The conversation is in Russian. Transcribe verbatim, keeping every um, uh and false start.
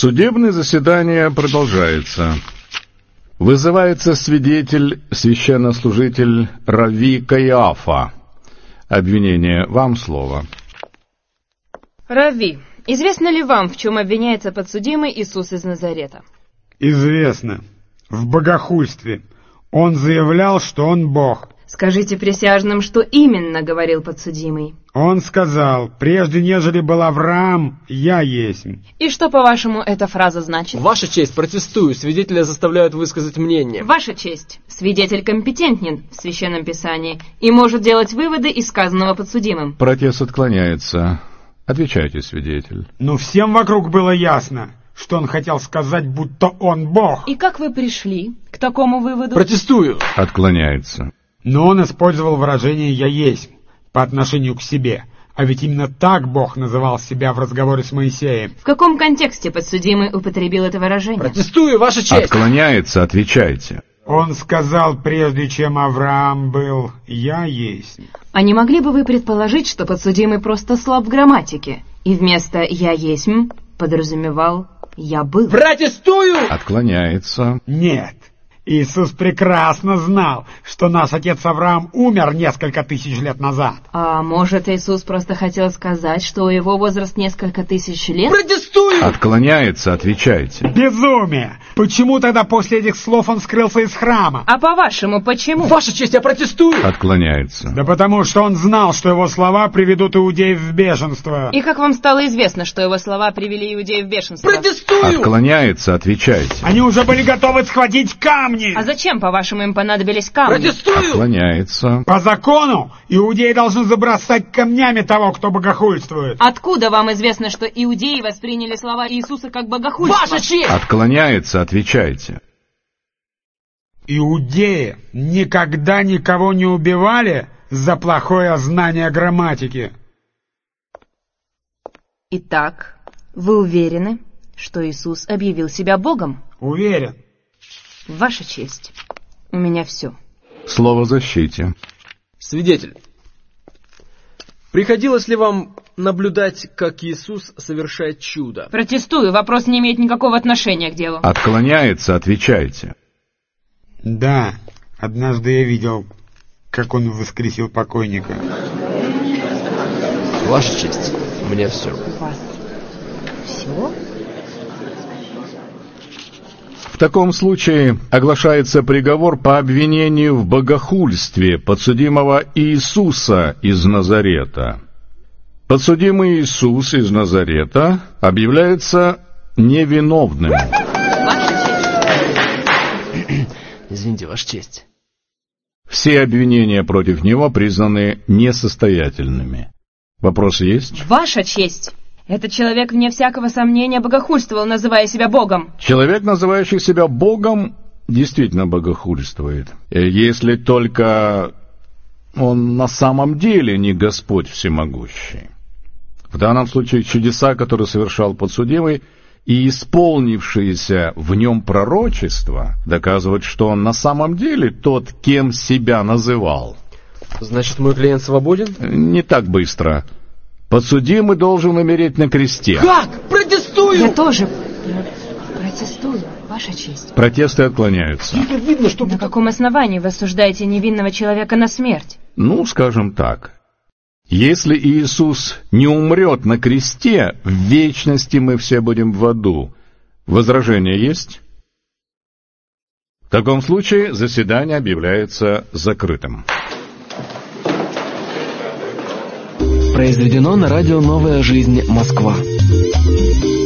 Судебное заседание продолжается. Вызывается свидетель, священнослужитель Рави Каиафа. Обвинение. Вам слово. Рави, известно ли вам, в чем обвиняется подсудимый Иисус из Назарета? Известно. В богохульстве. Он заявлял, что он Бог. Скажите присяжным, что именно говорил подсудимый. Он сказал: прежде нежели был Авраам, я есть. И что, по-вашему, эта фраза значит? Ваша честь, протестую. Свидетеля заставляют высказать мнение. Ваша честь, свидетель компетентен в Священном Писании и может делать выводы из сказанного подсудимым. Протест отклоняется. Отвечайте, свидетель. Но всем вокруг было ясно, что он хотел сказать, будто он Бог. И как вы пришли к такому выводу? Протестую. Отклоняется. Но он использовал выражение «я есть» по отношению к себе. А ведь именно так Бог называл себя в разговоре с Моисеем. В каком контексте подсудимый употребил это выражение? Протестую, ваша честь. Отклоняется, отвечайте. Он сказал, прежде чем Авраам был, я есть. А не могли бы вы предположить, что подсудимый просто слаб в грамматике, и вместо «я есть» подразумевал «я был»? Протестую! Отклоняется. Нет. Иисус прекрасно знал, что наш отец Авраам умер несколько тысяч лет назад. А может, Иисус просто хотел сказать, что его возраст несколько тысяч лет? Протестую! Отклоняется, отвечайте. Безумие! Почему тогда после этих слов он скрылся из храма? А по-вашему, почему? Ваша честь, я протестую! Отклоняется. Да потому что он знал, что его слова приведут иудеев в бешенство. И как вам стало известно, что его слова привели иудеев в бешенство? Протестую! Отклоняется, отвечайте. Они уже были готовы схватить камни. А зачем, по-вашему, им понадобились камни? Протестую! Отклоняется. По закону иудеи должны забросать камнями того, кто богохульствует. Откуда вам известно, что иудеи восприняли слова Иисуса как богохульство? Ваша честь! Отклоняется, отвечайте. Иудеи никогда никого не убивали за плохое знание грамматики. Итак, вы уверены, что Иисус объявил себя Богом? Уверен. Ваша честь, у меня все. Слово защите. Свидетель, приходилось ли вам наблюдать, как Иисус совершает чудо? Протестую, вопрос не имеет никакого отношения к делу. Отклоняется, отвечайте. Да, однажды я видел, как он воскресил покойника. Ваша честь, у меня все. У вас все? В таком случае оглашается приговор по обвинению в богохульстве подсудимого Иисуса из Назарета. Подсудимый Иисус из Назарета объявляется невиновным. Извините, ваша честь. Все обвинения против него признаны несостоятельными. Вопросы есть? Ваша честь! Этот человек, вне всякого сомнения, богохульствовал, называя себя Богом. Человек, называющий себя Богом, действительно богохульствует. Если только он на самом деле не Господь всемогущий. В данном случае чудеса, которые совершал подсудимый, и исполнившиеся в нем пророчества, доказывают, что он на самом деле тот, кем себя называл. Значит, мой клиент свободен? Не так быстро. Подсудимый должен умереть на кресте. Как? Протестую! Я тоже протестую, ваша честь. Протесты отклоняются. Это видно, что... На каком основании вы осуждаете невинного человека на смерть? Ну, скажем так. Если Иисус не умрет на кресте, в вечности мы все будем в аду. Возражения есть? В таком случае заседание объявляется закрытым. Произведено на радио «Новая жизнь. Москва».